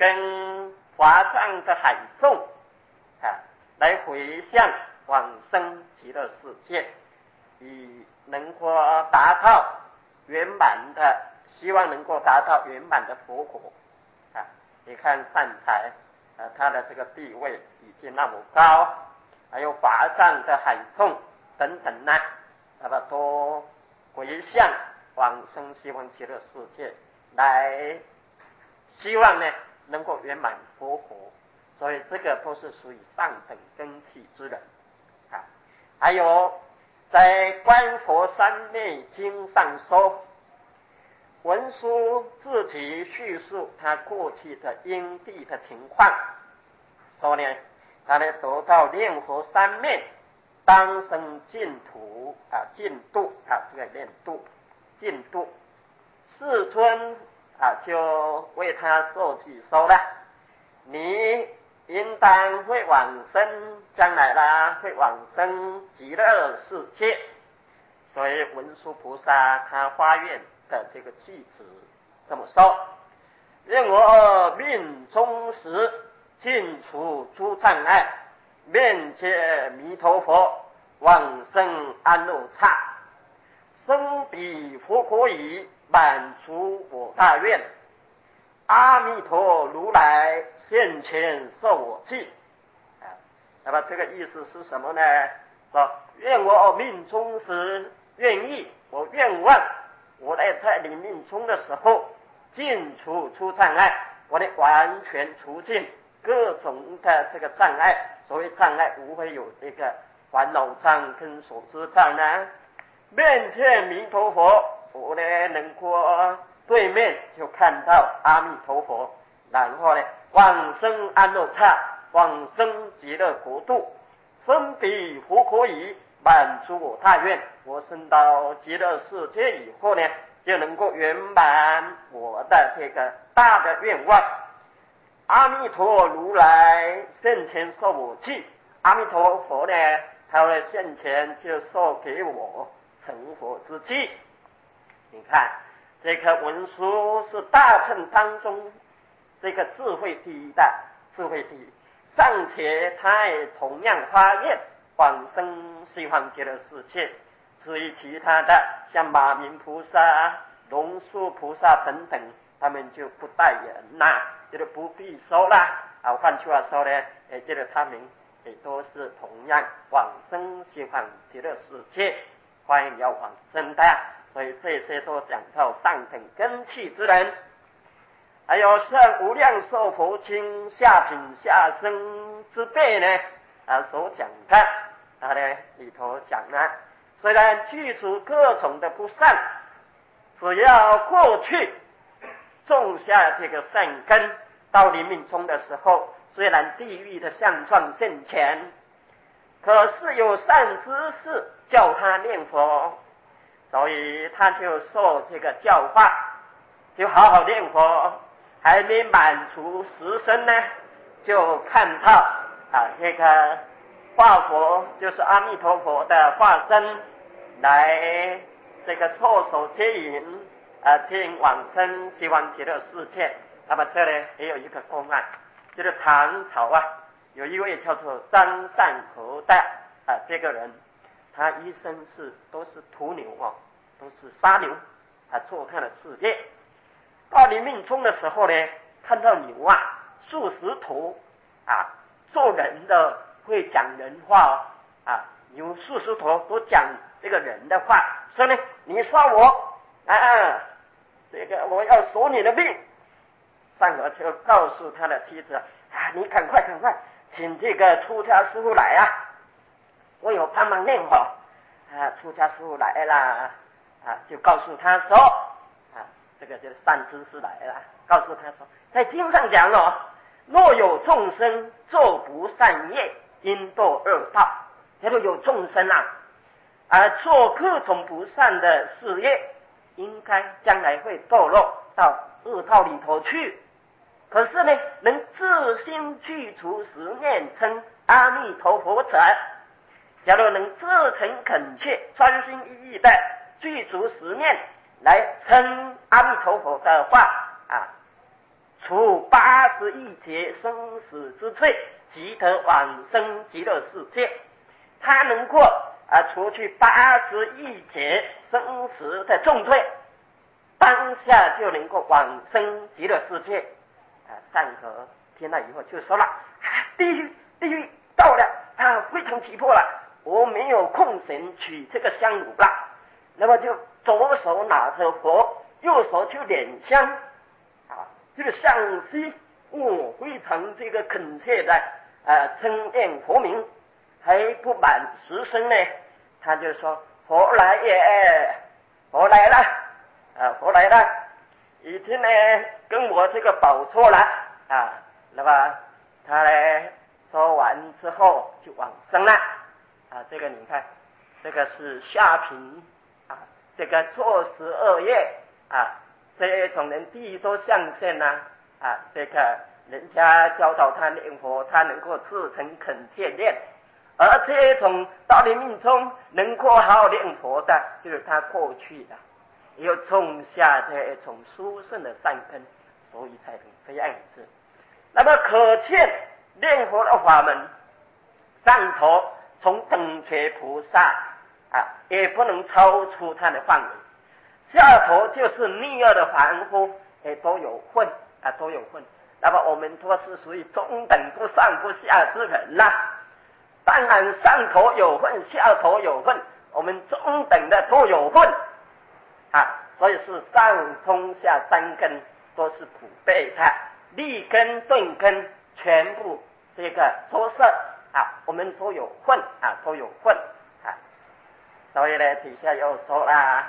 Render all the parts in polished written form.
跟华藏的海众来回向往生极乐世界，以能够达到圆满的，希望能够达到圆满的佛果你看善财他的这个地位已经那么高，还有华藏的海众等等那么都回向往生西方极乐世界，来希望呢能够圆满佛果，所以这个都是属于上等根器之人还有在观佛三昧经上说，文殊自己叙述他过去的因地的情况，说呢他呢得到念佛三昧，当生净土净土这个念度净土，世尊就为他受记说了，你应当会往生，将来啦会往生极乐世界。所以文殊菩萨他发愿的这个句子这么说，愿我命终时尽除诸障碍，面见弥陀佛，往生安乐刹，生彼佛国已，满足我大愿，阿弥陀如来现前受我记那么这个意思是什么呢？说愿我命终时愿意，我愿望我在临命终的时候尽除诸障碍，我的完全除尽各种的这个障碍。所谓障碍无非有这个烦恼障跟所知障面见弥陀佛，我呢能够对面就看到阿弥陀佛，然后呢往生安乐刹，往生极乐国度，生彼佛国已，满足我大愿。我升到极乐世界以后呢，就能够圆满我的这个大的愿望。阿弥陀如来现前受我记，阿弥陀佛呢他会现前就授给我成佛之记。你看这个文殊是大乘当中这个智慧第一的，智慧第一，尚且他也同样发愿往生西方极乐世界。至于其他的像马明菩萨、龙树菩萨等等，他们就不待言这个不必说啦换句话说呢这个他们也都是同样往生西方极乐世界，欢迎要往生的所以这些都讲到上等根器之人。还有像无量寿佛经下品下生之辈呢所讲的呢里头讲虽然具足各种的不善，只要过去种下这个善根，到临命终的时候，虽然地狱的相状现前，可是有善知识叫他念佛，所以他就受这个教化，就好好念佛。还没满足十身呢，就看到这个化佛就是阿弥陀佛的化身来这个唾手接引进往生西方极乐世界。那么这里也有一个公案，就是唐朝有一位叫做张善和的这个人，他一生都是屠牛都是杀牛做他的事业。到临命终的时候呢，看到牛数十头做人的会讲人话牛数十头都讲这个人的话，说呢你杀我这个我要索你的命。善和就告诉他的妻子你赶快请这个出家师傅来我有帮忙念佛出家师傅来了就告诉他说这个就是善知识来了，告诉他说在经上讲若有众生做不善业，应堕恶道。假如有众生做各种不善的事业，应该将来会堕落到恶道里头去。可是呢，能自心具足十念称阿弥陀佛者，假如能自诚恳切、专心一意的具足十念来称阿弥陀佛的话除80 81劫生死之罪，即得往生极乐世界。他能够除去81劫生死的重罪，当下就能够往生极乐世界。上合听了以后就说了：地狱到了，非常急迫了，我没有空闲取这个香炉了。那么就左手拿着佛，右手就捻香，这个向西，非常这个恳切的称念佛名，还不满10声呢，他就说：佛来也，佛来了，佛来了，已经呢跟我这个宝座了那么他呢说完之后就往生了这个你看，这个是下品这个做12业这种人地狱都象限这个人家教导他念佛，他能够自诚恳切念，而这种到你命中能够好好念佛的，就是他过去的又种下这种殊胜的善根，所以才能这样子。那么可见念佛的法门，上头从等觉菩萨也不能超出他的范围，下头就是逆恶的凡夫都有份都有份。那么我们都是属于中等不上不下之人当然上头有份，下头有份，我们中等的都有份所以是上中下3根都是普备的，立根顿根全部这个收摄我们都有份都有份所以呢底下又说了，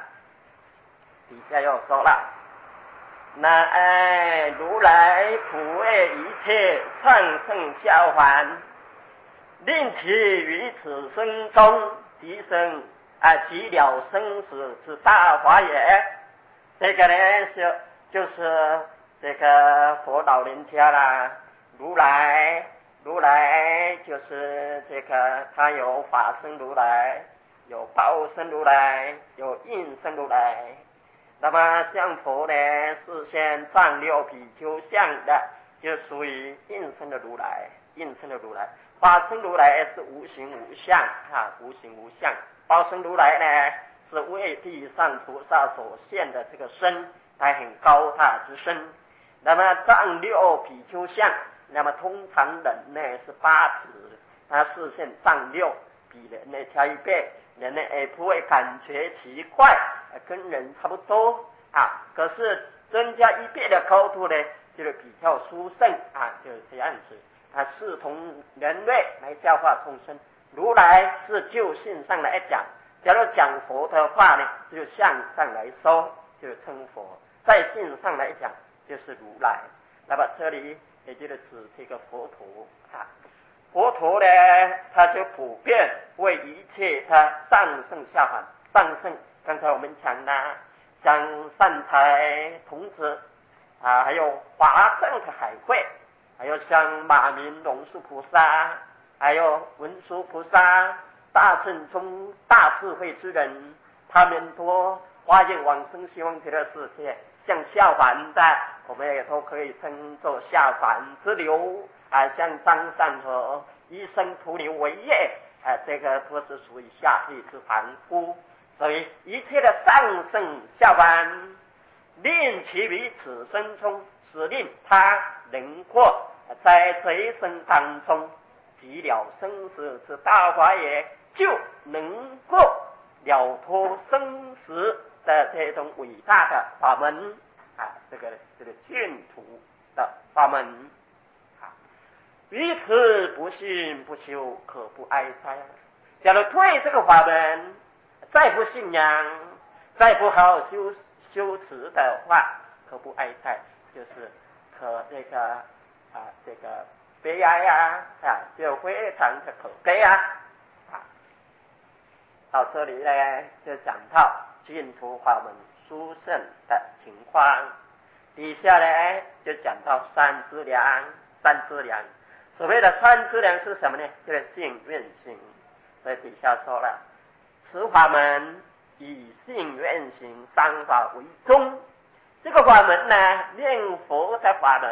那如来普为一切上圣下凡，令其于此生中即了生死之大法也。这个呢就是这个佛老人家啦，如来就是这个他有法身如来，有报身如来，有应身如来。那么像佛呢是现藏6比丘相的，就属于应身的如来，法身如来是无形无相无形无相，报身如来呢是为地上菩萨所现的这个身，它很高大之身。那么藏6比丘相，那么通常人呢是8尺，他视线藏6比人呢差1倍，人呢也不会感觉奇怪，跟人差不多可是增加1倍的高度呢，就是比较殊胜就是这样子视同人类来教化众生。如来是就性上来讲，假如讲佛的话呢，就相上来说就是称佛，在性上来讲就是如来。那么这里也就是指这个佛陀佛陀呢他就普遍为一切他上圣下凡。上圣刚才我们讲的像善财童子还有华正的海会，还有像马明龙树菩萨，还有文殊菩萨，大乘中大智慧之人，他们都发愿往生西方极乐世界。像下凡的我们也都可以称作下凡之流像张善和一生徒留为业这个都是属于下地之凡夫。所以一切的上圣下凡，令其于此生中，使令他能够在这一生当中即了生死之大法也，就能够了脱生死的这种伟大的法门这个净土的法门于此不信不修，可不哀哉。假如对这个法门再不信仰，再不好好修持的话，可不哀哉，就是可这个悲哀就非常的可悲到这里呢就讲到净土法门殊胜的情况。底下呢就讲到三资粮。所谓的三资粮是什么呢？就是信愿行。所以底下说了，此法门以信愿行3法为宗。这个法门呢，念佛的法门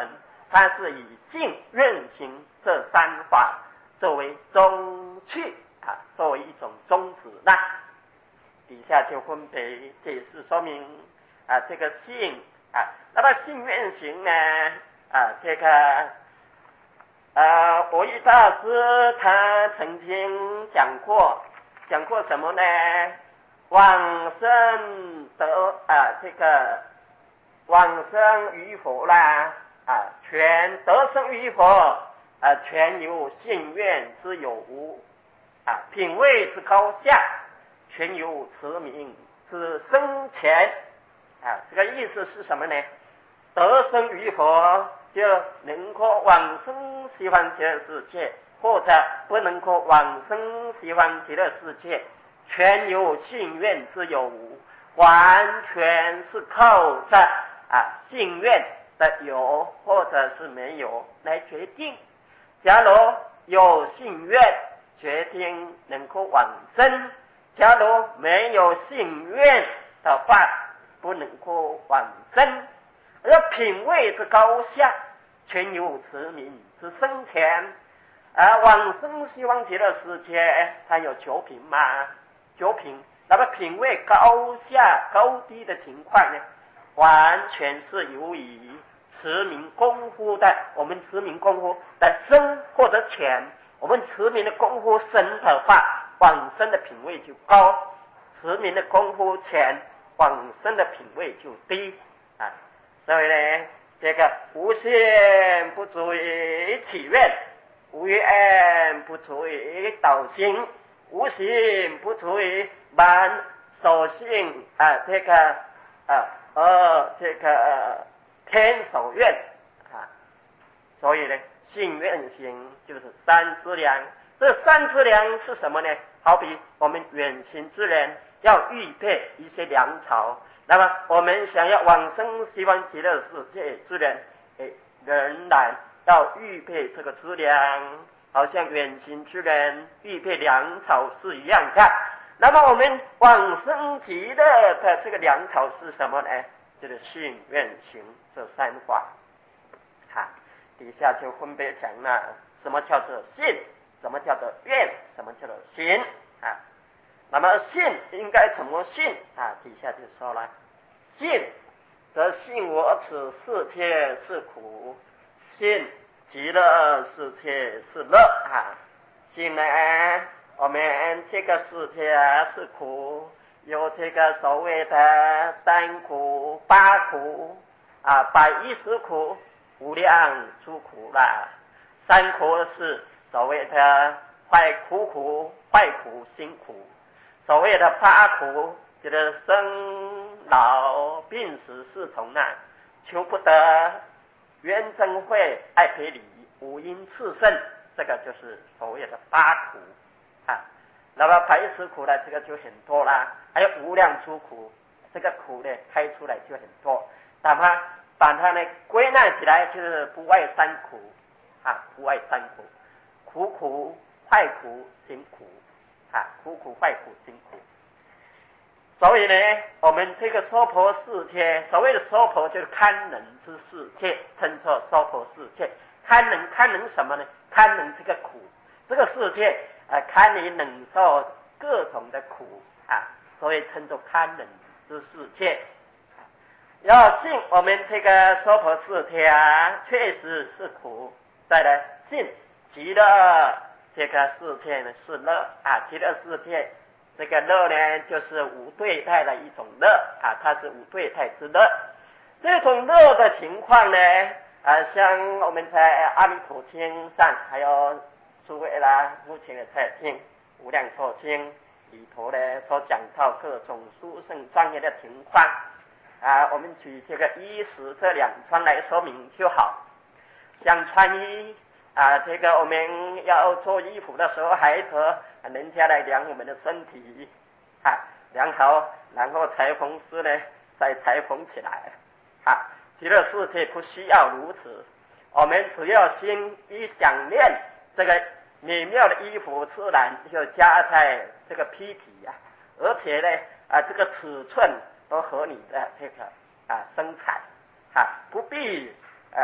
它是以性、愿、行这三法作为宗趣作为一种宗旨那底下就分别解释说明这个性那么性愿行呢这个我一大师他曾经讲过什么呢？往生得这个往生于佛啦全得生于佛全由信愿之有无品位之高下，全由持名之深浅这个意思是什么呢？得生于佛就能够往生西方极乐世界，或者不能够往生西方极乐世界，全由信愿之有无，完全是靠着信愿的有或者是没有来决定。假如有信愿，决定能够往生；假如没有信愿的话，不能够往生。而品位之高下，全由持名之深浅。往生西方极乐世界，它有9品嘛？9品，那么品位高下高低的情况呢，完全是由于持名功夫的，我们持名功夫的深或者浅。我们持名的功夫深的话，往生的品位就高；持名的功夫浅，往生的品位就低所以呢，这个无限不足以起愿，无愿不足以导行，无行不足以满所信这个天所愿所以呢，信愿行就是三资粮。这三资粮是什么呢？好比我们远行之人要预备一些粮草，那么我们想要往生西方极乐世界之人仍然要预备这个资粮，好像远行之人预备粮草是一样的。那么我们往生极乐的这个粮草是什么呢？就是信愿行这三法底下就分别讲了什么叫做信，什么叫做愿，什么叫做行那么信应该怎么信底下就说了，信则信我此世界是苦，信极乐世界是乐信呢，我们这个世界是苦，有这个所谓的3苦、8苦110苦、无量诸苦啦。3苦是所谓的坏苦、坏苦、辛苦；所谓的8苦就是生老病死4重难，求不得、冤憎会、爱别离、五阴炽盛，这个就是所谓的8苦那么110苦呢，这个就很多啦，还有无量诸苦，这个苦呢开出来就很多，把它呢归纳起来就是不外3苦不外3苦：苦、坏苦、辛苦苦、坏苦、辛苦。所以呢，我们这个娑婆世界，所谓的娑婆就是堪能之世界，称作娑婆世界。堪能什么呢？堪能这个苦，这个世界堪你忍受各种的苦所以称作堪能之世界。要信我们这个娑婆世界确实是苦，再来信极乐这个世界呢是乐极乐世界这个乐呢就是无对待的一种乐它是无对待之乐。这种乐的情况呢像我们在阿弥陀经上，还有诸位啦目前的在听无量寿经里头呢所讲到各种殊胜庄严的情况我们举这个衣食这2穿来说明就好。像穿衣这个我们要做衣服的时候，还得人家来量我们的身体量好，然后裁缝师呢再裁缝起来极乐世界不需要如此，我们只要心一想念，这个美妙的衣服自然就加在这个披体而且呢这个尺寸都合你的这个身材不必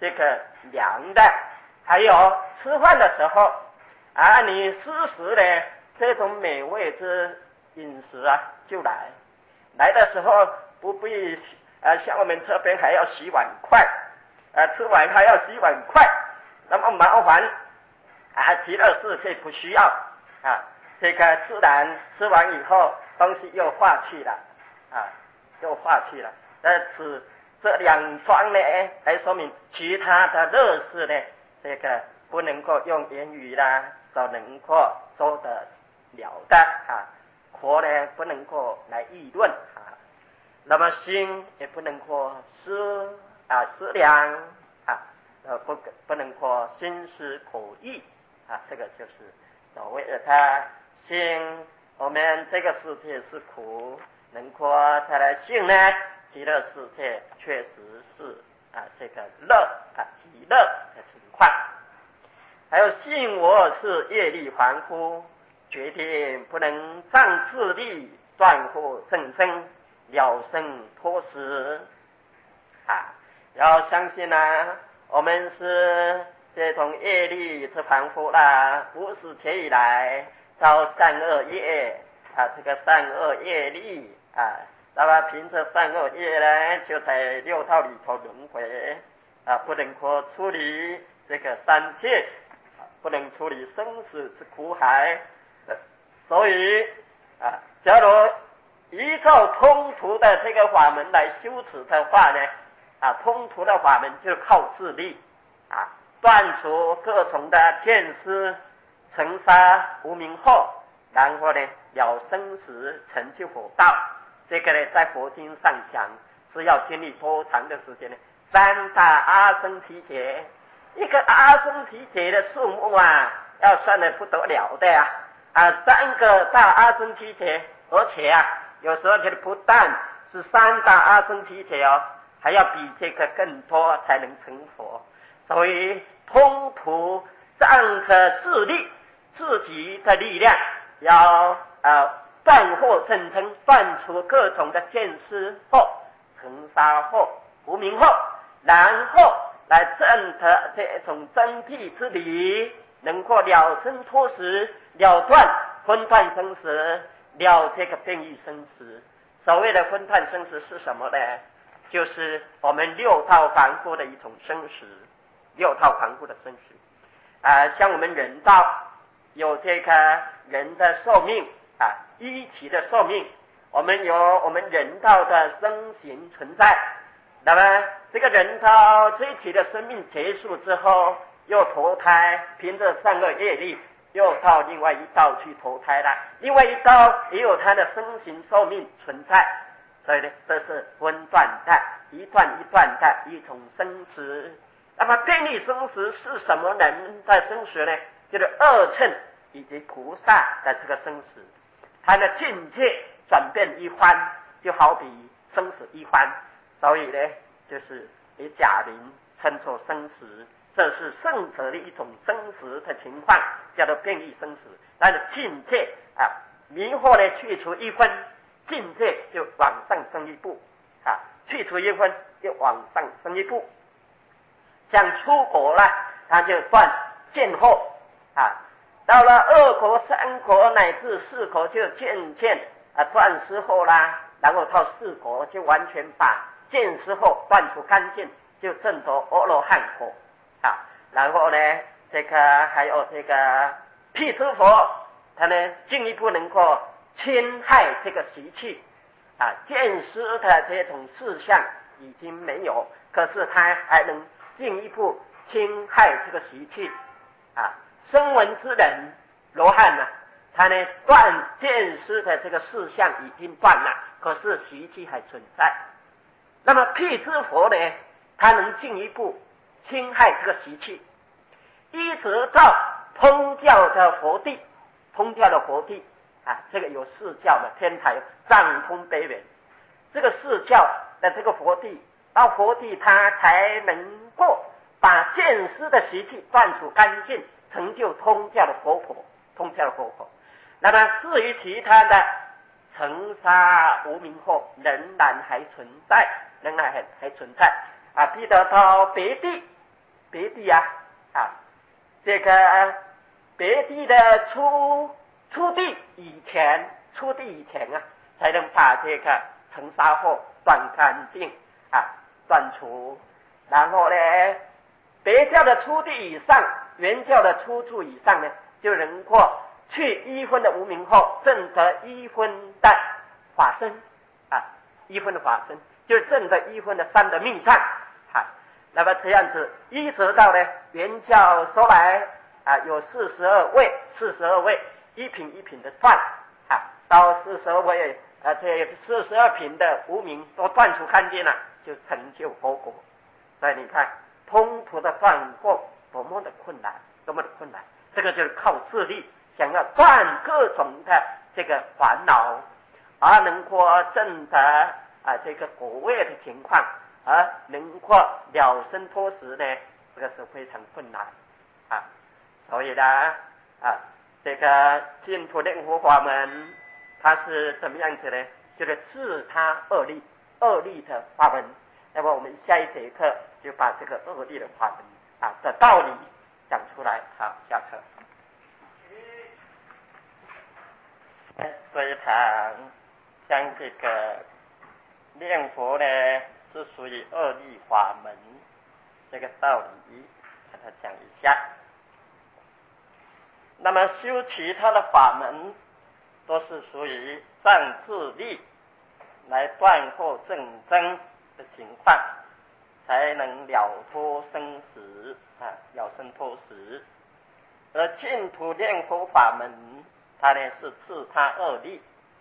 这个凉的，还有吃饭的时候啊，你适时的这种美味之饮食啊就来的时候不必像我们这边还要洗碗筷吃完还要洗碗筷，那么麻烦极乐世界不需要这个自然吃完以后东西又化去了又化去了。这两桩呢来说明其他的乐事呢，这个不能够用言语啦所能够说得了的口呢不能够来议论那么心也不能够思量不能够心思口意这个就是所谓的他心。我们这个世界是苦，能够再来信呢，极乐世界确实是这个乐极乐的情况。还有信我是业力凡夫，决定不能仗自力断惑正生，了生脱死要相信我们是这种业力之凡夫无始劫以来造善恶业这个善恶业力那么凭着善恶业呢，就在六道里头轮回不能够处理这个三界不能处理生死之苦海所以假如依照通途的这个法门来修持的话呢通途的法门就靠自力断除各种的见思尘沙无明后，然后呢了生死成就佛道。这个呢在佛经上讲是要经历多长的时间呢？三大阿僧祇劫，一个阿僧祇劫的数目要算得不得了的三个大阿僧祇劫，而且有时候这不但是三大阿僧祇劫还要比这个更多才能成佛。所以通途仗着自力自己的力量，要断惑正生，断除各种的见思后尘沙后无明后，然后来证得这种真谛之理，能够了生脱死，了断分断生死，了这个变异生死。所谓的分断生死是什么呢？就是我们六道凡夫的一种生死，六道凡夫的生死像我们人道有这个人的寿命一期的寿命，我们有我们人道的生行存在。那么这个人道这一期的生命结束之后，又投胎，凭着善恶业力又到另外一道去投胎了，另外一道也有他的生行寿命存在。所以呢，这是分段的一段一段的一种生死。那么变异生死是什么人的生死呢？就是二乘以及菩萨的这个生死，他的境界转变一番，就好比生死一番。所以呢，就是以假名称作生死，这是圣者的一种生死的情况，叫做变异生死。他的境界迷惑呢去除一分，境界就往上升一步去除一分就往上升一步。像出国了，他就断见惑到了二国三国乃至四国就渐渐断失后啦，然后到四国就完全把见失后断除干净，就证得阿罗汉果然后呢这个还有这个辟支佛，他呢进一步能够侵害这个习气见失的这种事项已经没有，可是他还能进一步侵害这个习气声闻之人罗汉他呢断见失的这个事项已经断了，可是习气还存在。那么辟支佛呢，他能进一步侵害这个习气，一直到通教的佛地，通教的佛地这个有四教的天台藏通北远，这个四教的这个佛地，到佛地他才能够把见思的习气断除干净，成就通教的佛果，通教的佛果。那么至于其他的尘沙无明惑仍然还存在，仍然还存在必得到别地别地这个别地的出地以前才能把这个尘沙祸断干净断除。然后呢，别教的出地以上，原教的出处以上呢，就能够去一分的无明后，证得一分的法身一分的法身，就是证得一分的三的密藏那么这样子一直到呢原教说来有42位一品一品的断到42位这42品的无明都断除干净了，就成就佛果。所以你看通途的断惑多么的困难，这个就是靠自力，想要断各种的这个烦恼，而能够证得这个果位的情况，而能够了生脱死呢，这个是非常困难所以呢这个净土念佛法门它是怎么样子呢？就是自他二力的法门。那么我们下一节课就把这个二力的法门的道理讲出来。好，下课。这一堂将这个念佛呢是属于二力法门这个道理给他讲一下。那么修其他的法门都是属于障自力来断惑正真的情况，才能了脱生死了生脱死。而净土念佛法门它呢是自他二力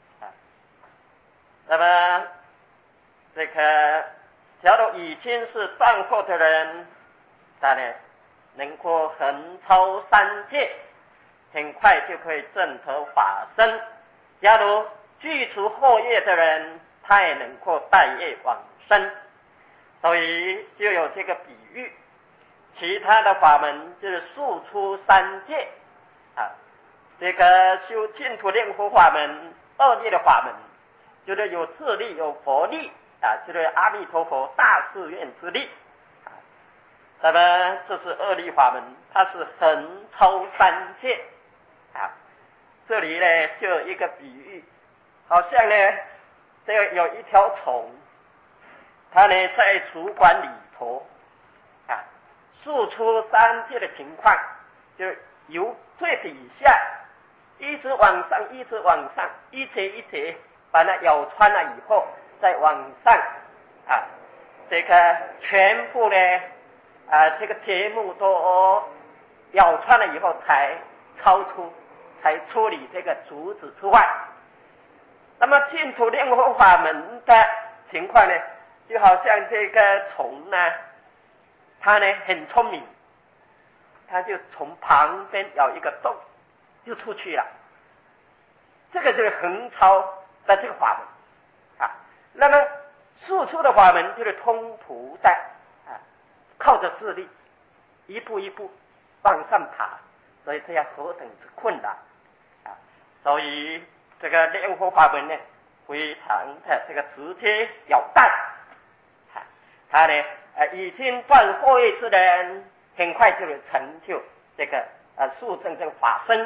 那么这个假如已经是断惑的人，他呢能够横超三界，很快就可以证得法身。假如具足惑业的人，他也能够带业往生。所以就有这个比喻，其他的法门就是速出三界这个修净土念佛法门二力的法门，就是有自力有佛力就是阿弥陀佛大誓愿之力那么这是二力法门，它是横超三界这里呢就有一个比喻，好像呢这个有一条虫，它呢在主管里头速出三界的情况，就由最底下一直往上一节一节把它咬穿了以后，再往上这个全部呢这个节目都咬穿了以后才出离这个竹子之外。那么净土念佛法门的情况呢，就好像这个虫呢，它呢很聪明，它就从旁边咬一个洞就出去了，这个就是横超的这个法门那么速出的法门就是通途的靠着自力一步一步往上爬，所以这样何等之困难所以这个念佛法门呢非常的这个直接了当他呢已经断惑业之人，很快就能成就这个速证这个法身。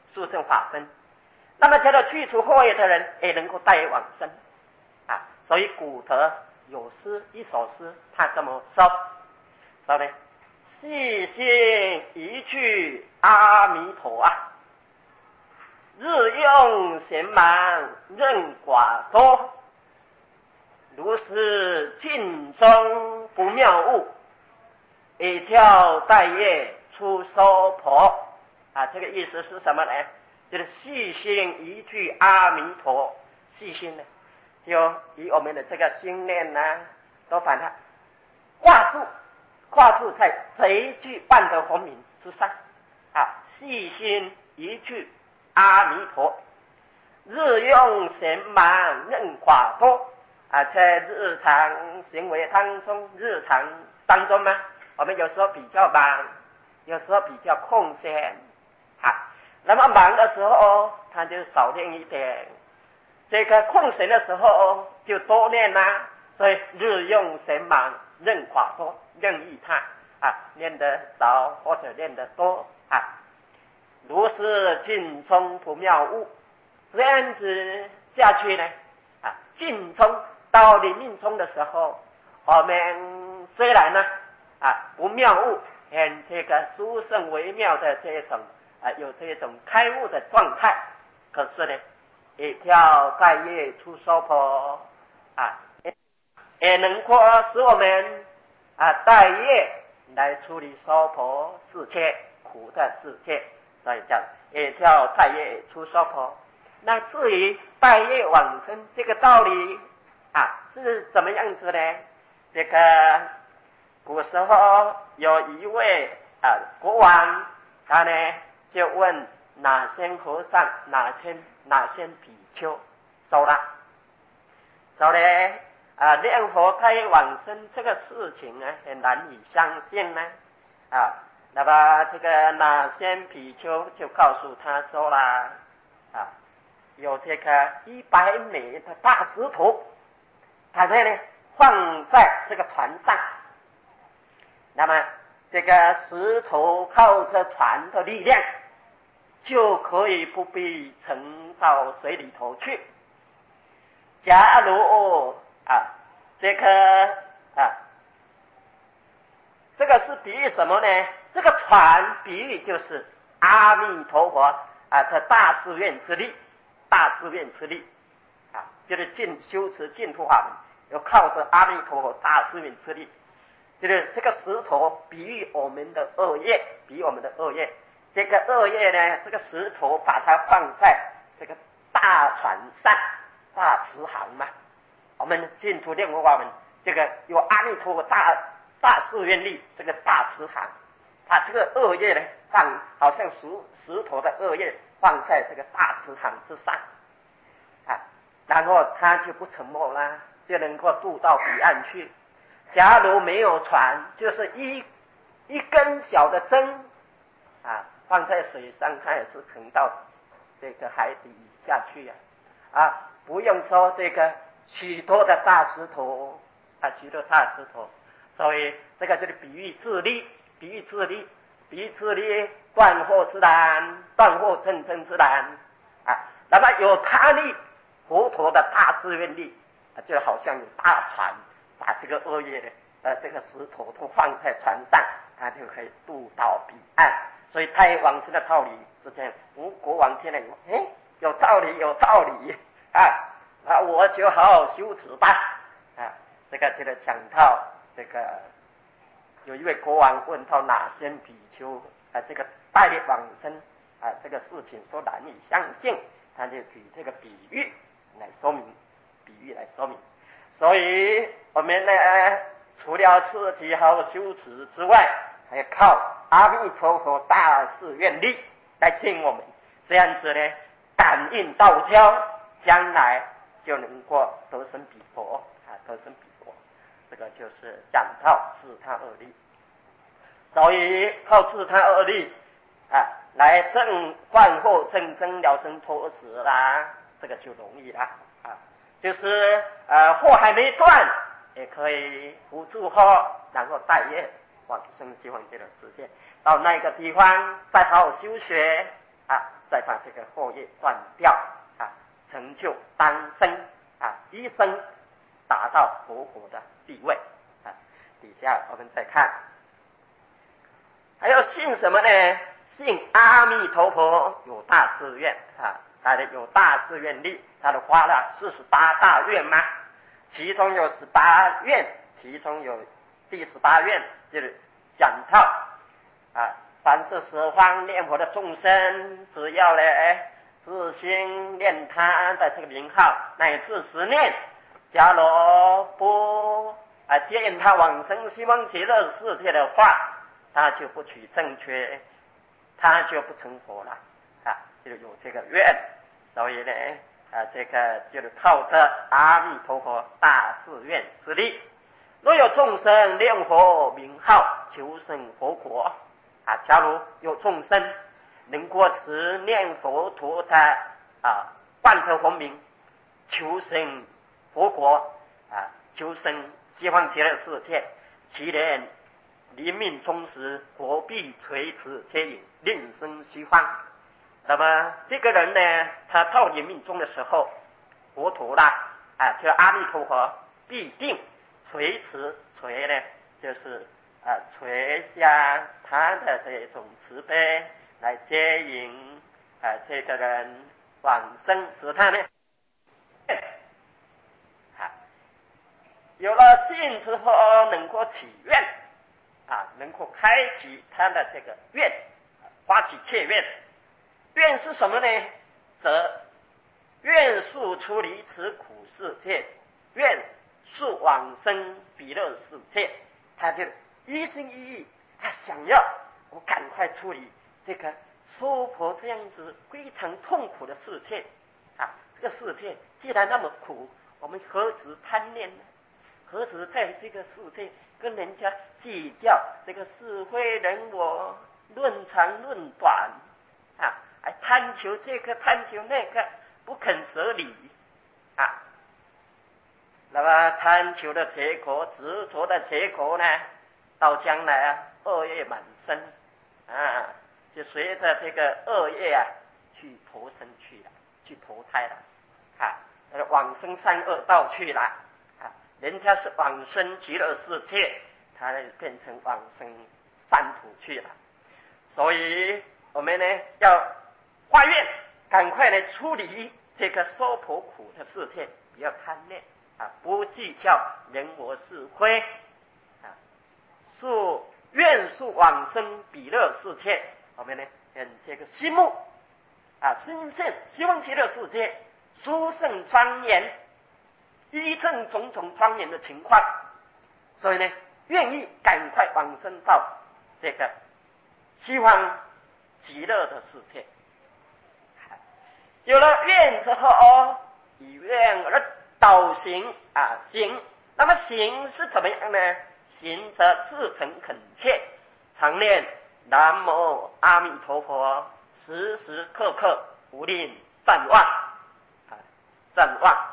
那么叫做具足惑业的人也能够带往生所以古德有诗一首诗，他这么说呢，细心一句阿弥陀日用闲忙任寡多，如是尽中不妙物，以教待业出娑婆这个意思是什么呢？就是细心一句阿弥陀，细心呢就以我们的这个心念都把它挂住在这一句万德洪名之上细心一句阿弥陀，日用闲忙任寡多在日常行为日常当中呢，我们有时候比较忙，有时候比较空闲那么忙的时候他就少练一点，这个空闲的时候就多练所以日用闲忙任寡多，任意他念得少或者念得多如是尽聪不妙悟，这样子下去呢尽聪到临命终的时候，我们虽然呢不妙悟，这个殊胜微妙的这种有这种开悟的状态，可是呢一条带业出娑婆也能够使我们带业来处理娑婆世界苦的世界，所以叫一条带业出娑婆。那至于带业往生这个道理是怎么样子呢？这个古时候有一位国王，他呢就问哪仙和尚哪仙比丘收了念佛带业往生这个事情呢很难以相信呢那么这个哪仙比丘就告诉他说了有这个100枚的大石头，把它呢放在这个船上，那么这个石头靠着船的力量就可以不必沉到水里头去。假如这个是比喻什么呢？这个船比喻就是阿弥陀佛的大誓愿之力，就是修持净土法门，要靠着阿弥陀佛大誓愿之力。就是这个石头比喻我们的恶业，这个恶业呢，这个石头把它放在这个大船上，大慈航嘛。我们净土念佛法门，这个有阿弥陀佛大誓愿力，这个大慈航，把这个恶业呢放，好像石头的恶业放在这个大慈航之上然后他就不沉没啦，就能够渡到彼岸去。假如没有船，就是一根小的针放在水上，它也是沉到这个海底下去不用说这个许多的大石头所以这个就是比喻自力，断惑之难，断惑正真之难那么有他力，佛陀的大誓愿力就好像有大船把这个恶业的这个石头都放在船上，他就可以渡到彼岸。所以带业往生的道理是这样。国王听了以后，有道理我就好好修持吧这个就是讲到这个有一位国王问到哪仙比丘这个带业往生这个事情说难以相信，他就举这个比喻来说明。所以我们呢除了自己好好修持之外，还要靠阿弥陀佛大誓愿力来请我们，这样子呢感应道交，将来就能够得生彼佛这个就是讲到自他二力。所以靠自他二力来断惑正真了生脱死啦，这个就容易了就是祸还没断，也可以扶助祸，然后带业往生西方极乐世界，到那个地方再好好修学再把这个祸业断掉成就当生一生达到佛果的地位底下我们再看，还要信什么呢？信阿弥陀佛有大誓愿他的有大誓愿力，他的发了48大愿嘛，其中有18愿，其中有第18愿就是讲到凡是十方念佛的众生，只要自心念他的这个名号，乃至10念，假如不接引他往生西方极乐世界的话，他就不取正觉，他就不成佛了就有这个愿。所以呢这个就是靠着阿弥陀佛大誓愿之力，若有众生念佛名号求生佛果假如有众生能够持念佛陀的万德洪名，求生佛国求生西方极乐世界，其人临命终时，国必垂此接引，令生西方。那么这个人呢，他到临命终的时候，佛陀啦，就阿弥陀佛必定垂慈，垂呢就是垂下他的这种慈悲来接引这个人往生，使他呢有了信之后能够起愿能够开启他的这个愿，发起切愿。愿是什么呢？则愿速出离此苦世界，愿速往生彼乐世界。他就一心一意，他想要我赶快处理这个娑婆这样子非常痛苦的世界这个世界既然那么苦，我们何止贪念呢？何止在这个世界跟人家计较这个是非人我，论长论短还贪求这个贪求那个，不肯舍离那么贪求的结果，执着的结果呢，到将来恶业满身就随着这个恶业去投生去了，去投胎了往生三恶道去了人家是往生极乐世界，他变成往生三途去了。所以我们呢要发愿，赶快来处理这个娑婆苦的世界，不要贪恋不计较人我是非愿速往生彼乐世界。我们呢这个心目心现希望极乐世界殊胜庄严，依正种种庄严的情况，所以呢愿意赶快往生到这个希望极乐的世界。有了愿之后以愿而导行行。那么行是怎么样呢？行则至诚恳切，常念南无阿弥陀佛，时时刻刻不吝赞望赞望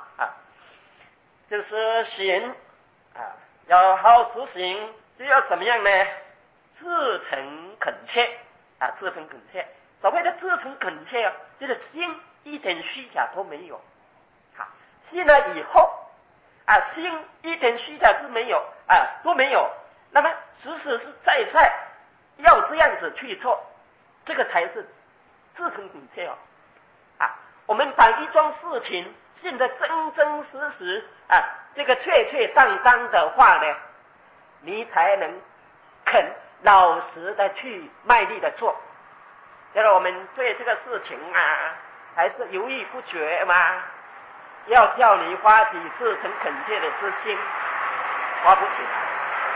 就是行要好实行，就要怎么样呢？至诚恳切至诚恳切。所谓的至诚恳切就是心一点虚假都没有信了以后心一点虚假之没有都没有，那么实实在在要这样子去做，这个才是至诚恳切我们把一桩事情信得真真实实这个确确当当的话呢，你才能肯老实的去卖力的做。就是我们对这个事情还是犹豫不决嘛，要叫你发起至诚恳切的之心，发不起来。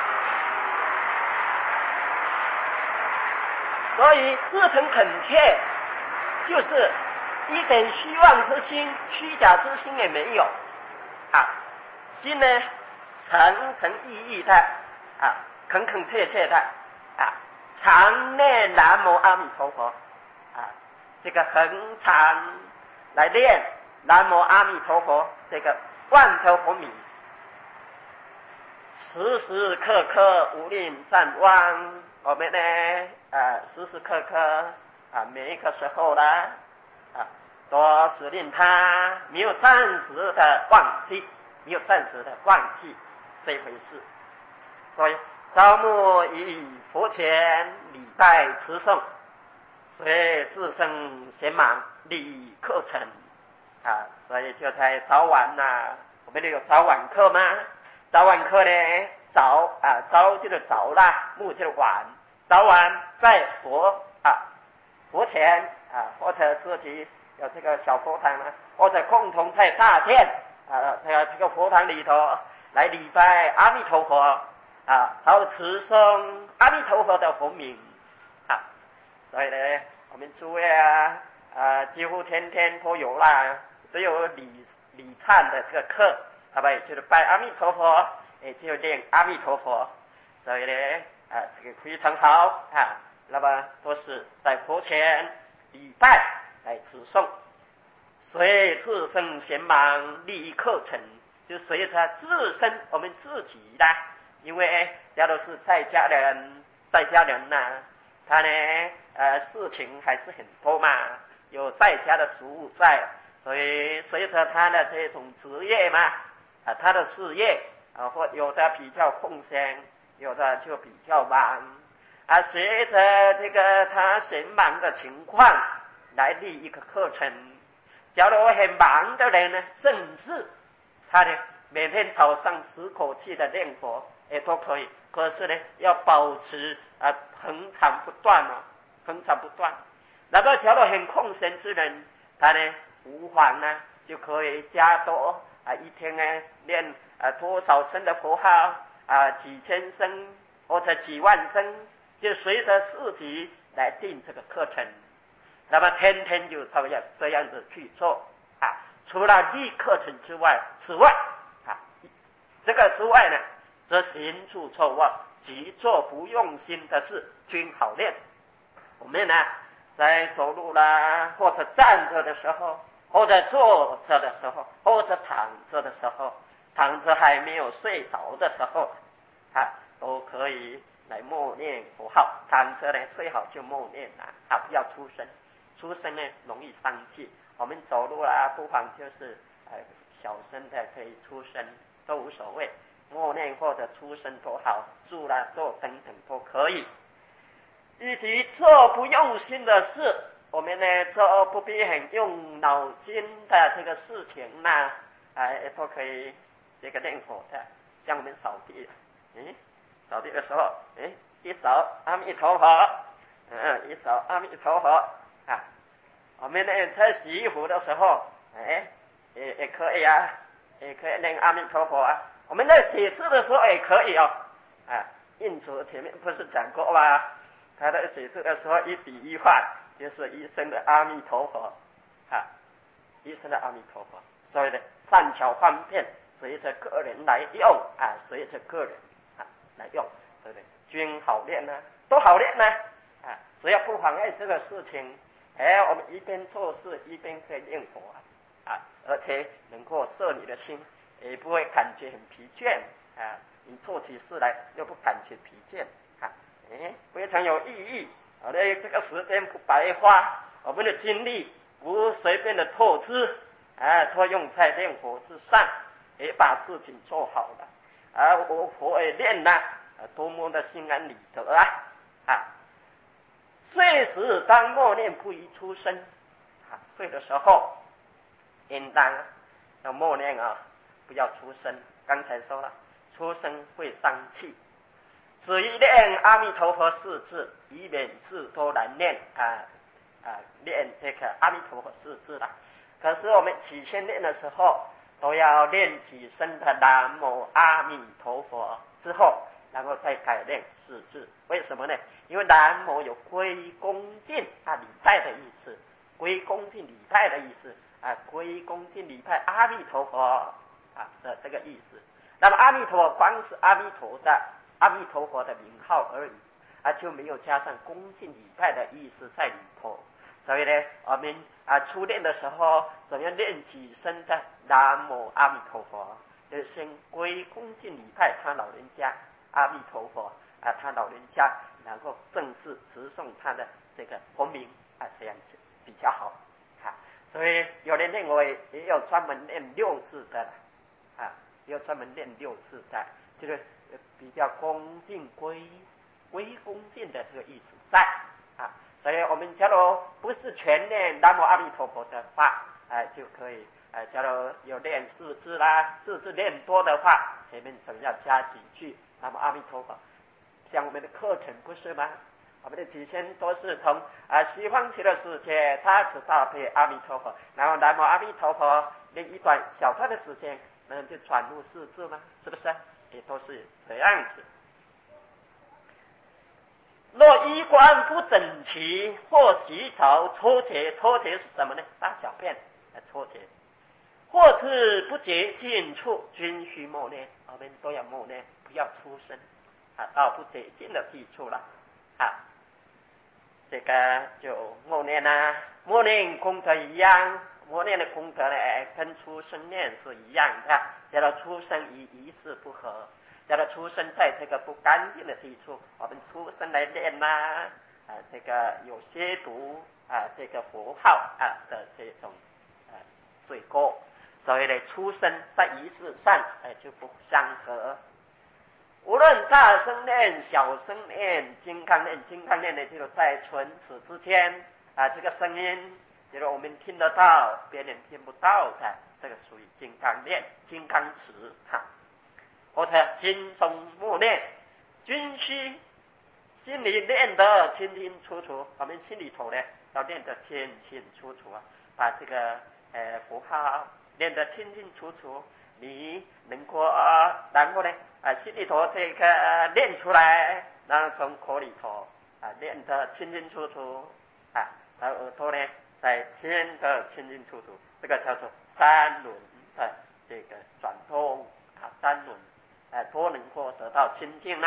所以至诚恳切就是一点虚妄之心、虚假之心也没有心呢诚诚意意的恳恳切切的常念南无阿弥陀佛这个恒常来念南无阿弥陀佛这个万德佛名，时时刻刻无吝赞望。我们呢时时刻刻每一个时候呢都使令他没有暂时的忘记，没有暂时的忘记这回事。所以朝暮以佛前礼拜持诵，随自生贤忙立课程所以就在早晚我们有早晚课吗？早晚课呢早就是早啦，暮就是晚。早晚在佛前或者自己有这个小佛堂或者共同在大殿这个佛堂里头来礼拜阿弥陀佛然后持诵阿弥陀佛的佛名所以呢我们诸位几乎天天都有都有礼忏的这个课就是拜阿弥陀佛也就念阿弥陀佛。所以呢这个非常好那么都是在佛前礼拜来持诵，随自生贤忙立课程，就随着自身我们自己因为假如是在家人在家人呐，他呢事情还是很多嘛，有在家的食物在，所以随着他的这种职业嘛，他的事业或有的比较空闲，有的就比较忙随着这个他闲忙的情况来立一个课程。假如很忙的人呢，甚至他呢每天早上10口气的念佛也都可以，可是呢要保持恒常不断恒常不断。那么假如很空闲之人，他呢无妨呢就可以加多一天呢念多少声的佛号几千声或者几万声，就随着自己来定这个课程。那么天天就这样子去做除了立课程之外，这个之外呢，则行住坐卧即做不用心的事均好练。我们呢在走路啦，或者站着的时候，或者坐着的时候，或者躺着的时候，躺着还没有睡着的时候都可以来默念佛号。躺着呢最好就默念不要出声，出声呢容易伤气。我们走路不妨就是小声的可以出声都无所谓，默念或者出声都好，住坐等等都可以。以及做不用心的事，我们呢做不必很用脑筋的这个事情都可以这个念佛的。像我们扫地扫地的时候一手阿弥陀佛一手阿弥陀佛我们呢在洗衣服的时候也可以也可以念阿弥陀佛我们在写字的时候也可以印祖前面不是讲过吗？他在写字的时候一笔一画就是一声的阿弥陀佛一声的阿弥陀佛。所以呢善巧方便随着个人来用随着个人来用，所以呢均好练都好练只要不妨碍这个事情我们一边做事一边可以念佛而且能够摄你的心，也不会感觉很疲倦你做起事来又不感觉疲倦非常有意义。这个时间不白花，我们的精力不随便的透支都用在念佛之上，也把事情做好了我佛也练多么的心安理得睡时当默念不宜出声睡的时候应当要默念不要出声。刚才说了，出声会伤气，只一念阿弥陀佛4字，以免字都难念念这个阿弥陀佛4字了。可是我们起先念的时候都要念几声的南无阿弥陀佛之后，然后再改念4字。为什么呢？因为南无有归恭敬礼拜的意思，归恭敬礼拜的意思归恭敬礼拜阿弥陀佛的这个意思。那么阿弥陀佛光是阿弥陀佛的名号而已就没有加上恭敬礼拜的意思在里头。所以呢我们初念的时候怎么样念几声的南无阿弥陀佛，就先归恭敬礼拜他老人家阿弥陀佛他老人家，然后正式直诵他的这个佛名这样子比较好所以有人认为也有专门念6字的也有专门念6字的，就是比较恭敬归恭敬的这个意思在所以我们假如不是全念南无阿弥陀佛的话就可以假如有念4字啦，4字念多的话，前面总要加几句南无阿弥陀佛。像我们的课程不是吗？我们的起先都是从西方极乐世界他只搭配阿弥陀佛，然后南无阿弥陀佛念一段小段的时间，那就转入4字吗？是不是？也都是这样子。若衣冠不整齐，或洗澡搓洁是什么呢？大小便搓洁，或是不洁净处，均须默念。我们都要默念，不要出声到不洁净的地处了这个就默念默念功德一样，默念的功德呢跟出声念是一样的，叫做出声与仪式不合。 叫他出生在这个不干净的地处，我们出生来练呐，这个有亵渎这个佛号的这种罪过，所以呢，出生在仪式上就不相合。无论大声念、小声念、金刚念，金刚念呢，就是在唇齿之间这个声音，就是我们听得到，别人听不到的，这个属于金刚念、金刚持或者心中默念，均须心里念得清清楚楚，我们心里头呢要念得清清楚楚把这个符号念得清清楚楚，你能够然后呢心里头这个念出来，然后从口里头念得清清楚楚然后耳朵呢再听得清清楚楚，这个叫做三轮的这个转动三轮都能够得到清净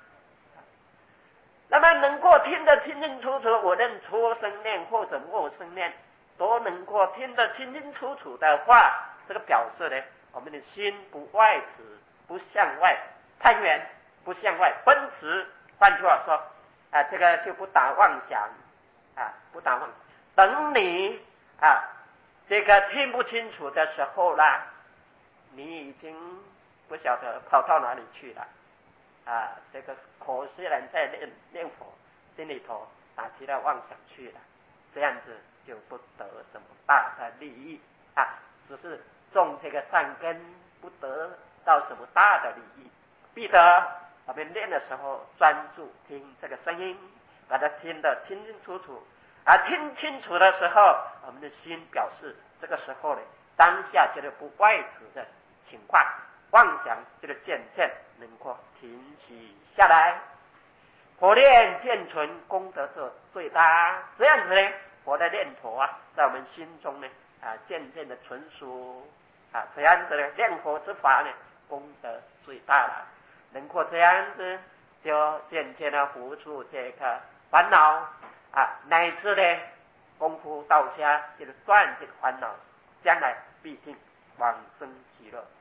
那么能够听得清清楚楚，无论出声念或者默声念都能够听得清清楚楚的话，这个表示呢，我们的心不外驰，不向外攀缘，不向外奔驰。换句话说这个就不打妄想不打妄想。等你这个听不清楚的时候啦，你已经不晓得跑到哪里去了这个口虽然在念佛，心里头打起了妄想去了，这样子就不得什么大的利益只是种这个善根，不得到什么大的利益。记得我们念的时候专注听这个声音，把它听得清清楚楚听清楚的时候，我们的心表示这个时候呢，当下就是不外驰的情况，妄想就是渐渐能够停息下来。佛念渐存，功德最大。这样子呢，佛的念佛在我们心中呢渐渐的纯熟这样子呢，念佛之法呢，功德最大了。能够这样子，就渐渐的付出这个烦恼乃至呢功夫到家，就是断这个烦恼，将来必定往生极乐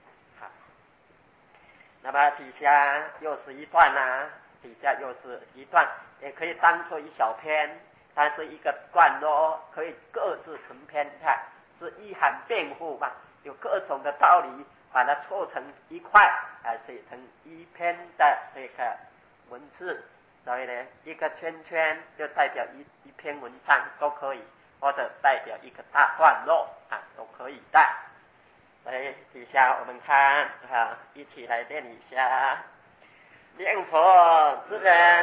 那么底下又是一段底下又是一段，也可以当作一小篇，它是一个段落，可以各自成篇是一含辩护有各种的道理，把它凑成一块写成一篇的这个文字。所以呢，一个圈圈就代表一篇文章都可以，或者代表一个大段落都可以的。所以底下我们看一起来练一下。念佛之人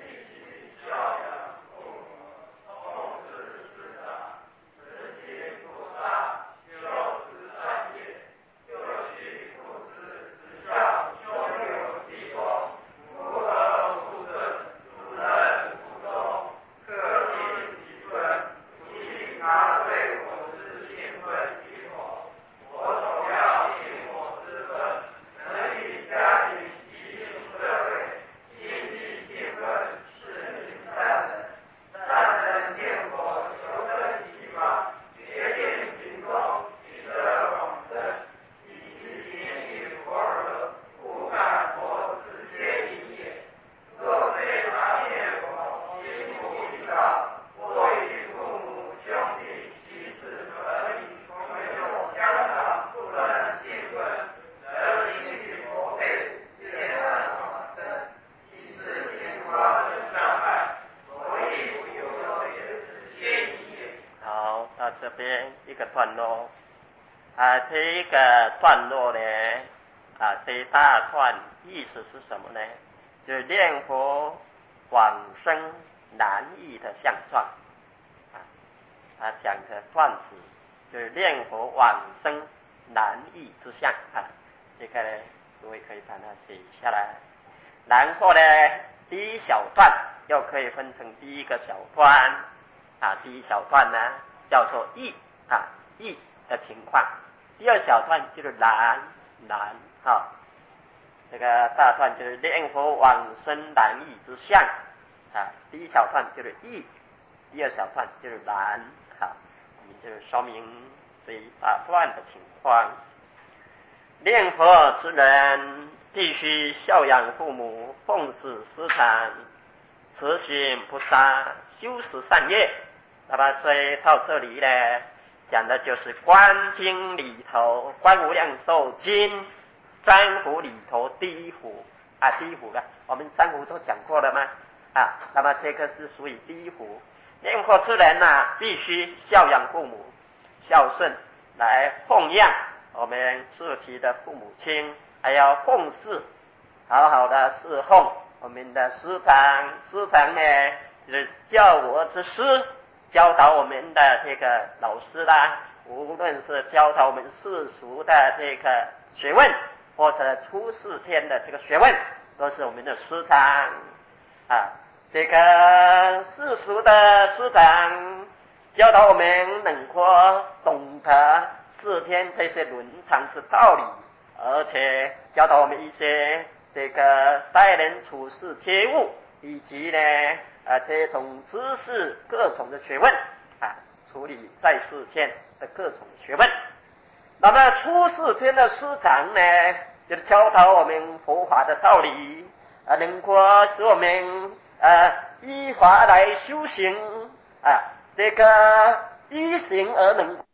这边一个段落这个段落呢这一大段意思是什么呢？就是念佛往生难易的相状讲的段子就是念佛往生难易之相这个呢各位可以把它写下来。然后呢，第一小段又可以分成第一个小段第一小段呢叫做易易的情况，第二小段就是难这个大段就是念佛往生难易之相第一小段就是易，第二小段就是难我们就是说明这一大段的情况。念佛之人必须孝养父母，奉事师长，慈心不杀，修持善业。那么所以到这里呢，讲的就是观经里头，观无量寿经三福里头第一福啊，第一福了，我们三福都讲过了吗？啊，那么这个是属于第一福。念佛之人必须孝养父母，孝顺来奉养我们自己的父母亲，还要奉事，好好的侍奉我们的师长。师长呢，就是教我之师，教导我们的这个老师啦，无论是教导我们世俗的这个学问，或者出世间的这个学问，都是我们的师长啊。这个世俗的师长教导我们能够懂得世间这些伦常之道理，而且教导我们一些这个待人处事接物，以及呢这种知识各种的学问处理在世间的各种学问。那么出世间的师长呢，就是教导我们佛法的道理能够使我们依法来修行这个依行而能